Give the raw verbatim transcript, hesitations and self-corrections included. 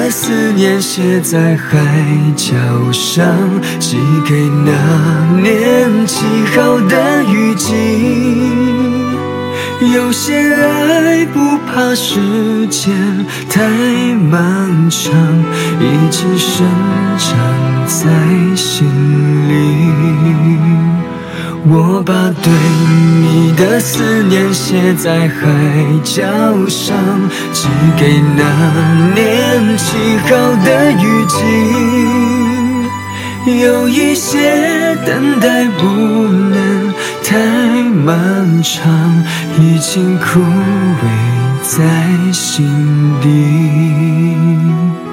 的思念写在海角上，寄给那年起好的雨季。有些爱不怕时间太漫长，已经生长在心里。我把对你的思念写在海角上，寄给那年起好的雨季。有一些等待不能太漫长，已经枯萎在心底。